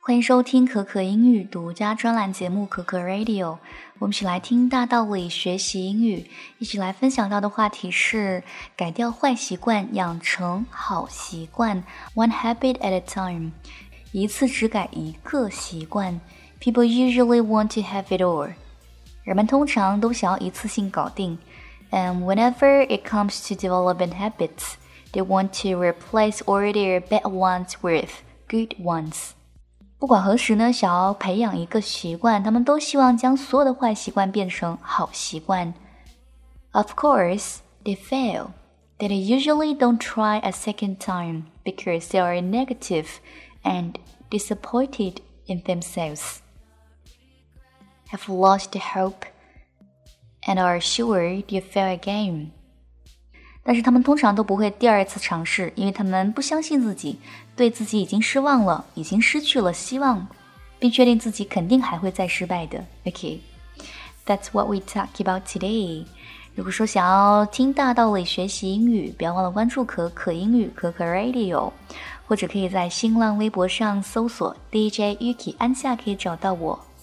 欢迎收听可可英语独家专栏节目可可 Radio， 我们一起来听大道理学习英语，一起来分享到的话题是改掉坏习惯，养成好习惯 One habit at a time， 一次只改一个习惯 People usually want to have it all， 人们通常都想要一次性搞定 And whenever it comes to developing habits, they want to replace all their bad ones with good ones。不管何时呢，想要培养一个习惯，他们都希望将所有的坏习惯变成好习惯。Of course, they fail. They usually don't try a second time because they are negative and disappointed in themselves, have lost hope, and are sure they'll fail again.但是他们通常都不会第二次尝试，因为他们不相信自己，对自己已经失望了，已经失去了希望，并确定自己肯定还会再失败的。Okay, that's what we talk about today. 如果说想要听大道理学习英语，不要忘了关注可可英语可可 Radio， 或者可以在新浪微博上搜索 DJ Yuki 安夏可以找到我。